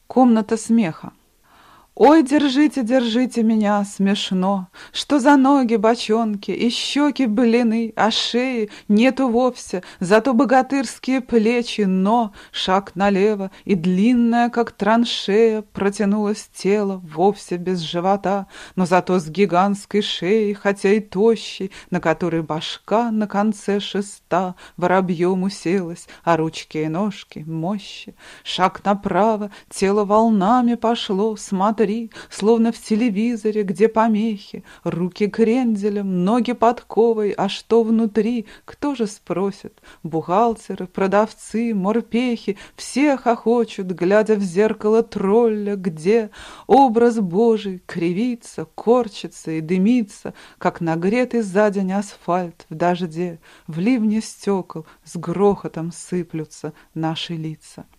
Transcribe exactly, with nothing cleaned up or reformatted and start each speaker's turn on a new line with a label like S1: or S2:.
S1: Комната смеха. Ой, держите, держите меня, смешно, Что за ноги бочонки и щеки блины, А шеи нету вовсе, зато богатырские плечи, Но шаг налево, и длинная, как траншея, Протянулось тело вовсе без живота, Но зато с гигантской шеей, хотя и тощей, На которой башка на конце шеста Воробьем уселась, а ручки и ножки мощи. Шаг направо, тело волнами пошло, смотри, словно в телевизоре, где помехи, руки кренделем, ноги подковой, а что внутри, кто же спросит? Бухгалтеры, продавцы, морпехи, все хохочут, глядя в зеркало тролля, где образ Божий кривится, корчится и дымится, как нагретый за день асфальт в дожде, в ливне стекол с грохотом сыплются наши лица.